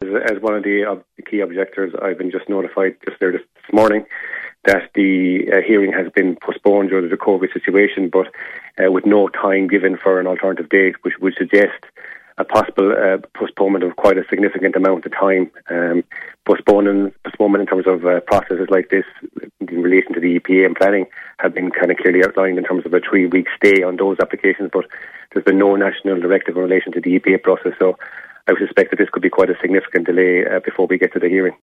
as one of the key objectors, I've been just notified this morning that the hearing has been postponed due to the COVID situation, but with no time given for an alternative date, which would suggest a possible postponement of quite a significant amount of time. Postponement in terms of processes like this in relation to the EPA and planning have been kind of clearly outlined in terms of a 3-week stay on those applications, but there's been no national directive in relation to the EPA process, so I would suspect that this could be quite a significant delay before we get to the hearing.